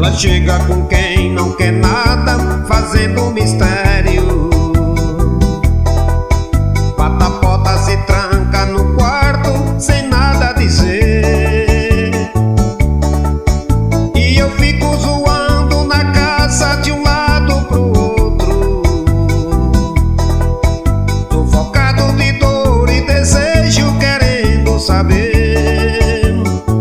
Ela chega com quem não quer nada, fazendo mistério. Bata a porta, se tranca no quarto, sem nada dizer. E eu fico zoando na casa, de um lado pro outro, sufocado de dor e desejo, querendo saber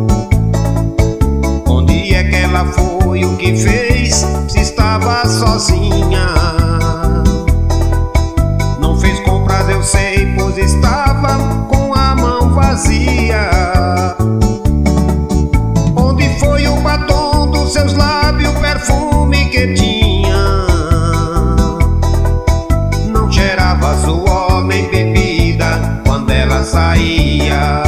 onde é que ela foi, o que fez, se estava sozinha. Não fez compras, eu sei, pois estava com a mão vazia. Onde foi o batom dos seus lábios, o perfume que tinha? Não cheirava suor nem bebida quando ela saía.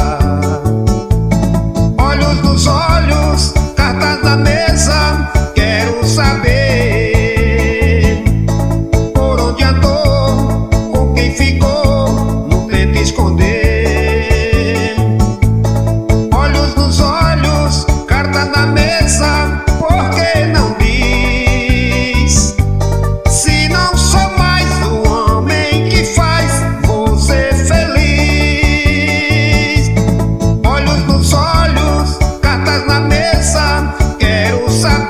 Olhos nos olhos, cartas na mesa, quero saber por onde andou, com quem ficou, não tenta esconder. Olhos nos olhos, cartas na mesa, por que não diz? Se não sou mais o homem que faz você feliz. Olhos nos olhos, cartas na mesa, quero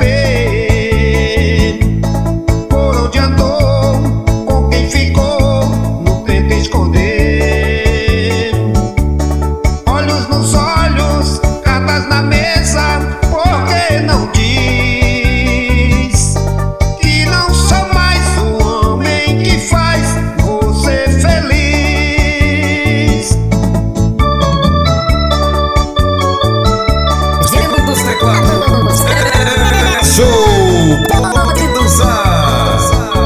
saber por onde andou, com quem ficou, não tenta esconder. Olhos nos olhos, cartas na mesa, por que não diz? Que não sou mais o homem que faz você feliz. Gênero dos teclados. Show Pode Dançar.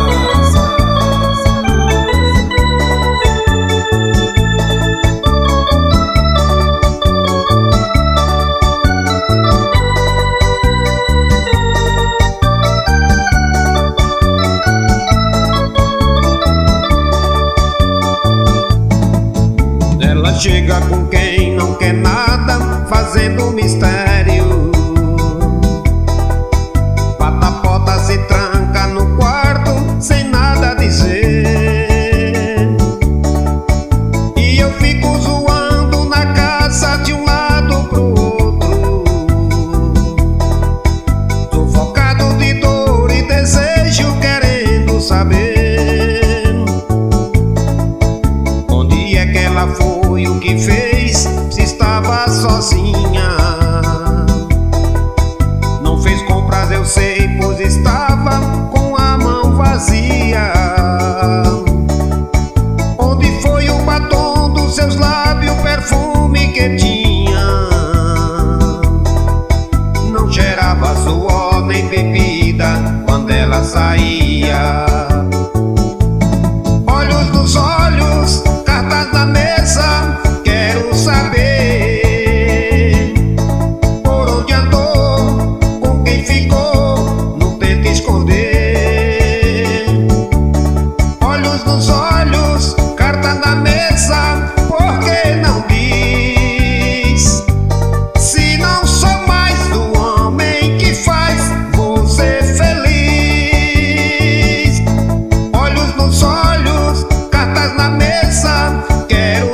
Ela chega com quem não quer nada, fazendo mistério. Bata a porta, se tranca no quarto, sem nada dizer. E eu fico zoando na casa, de um lado pro outro, sufocado de dor e desejo, querendo saber onde é que ela foi, o que fez, se estava sozinha. Não fez compras, eu sei, pois estava com a mão vazia. Onde foi o batom dos seus lábios, o perfume que tinha? Não cheirava suor nem bebida quando ela saía. Olhos nos olhos, cartas na mesa, quero saber por onde andou, com quem ficou, não tenta esconder. Olhos nos olhos, cartas na mesa, por que não diz? Se não sou mais o homem que faz você feliz. Olhos nos olhos, cartas na mesa, quero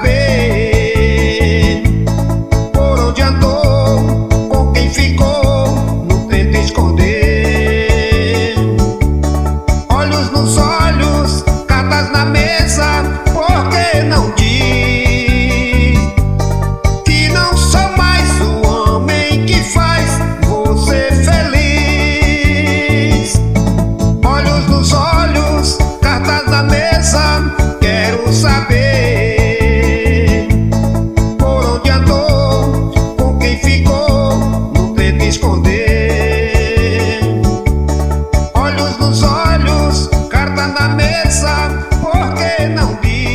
saber por onde andou, com quem ficou, não tenta esconder. Olhos nos olhos, cartas na mesa, por que não diz? Que não sou mais o homem que faz você feliz. Olhos nos olhos, cartas na mesa, quero saber por onde andou, com quem ficou, não tenta esconder. Olhos nos olhos, cartas na mesa, por que não diz?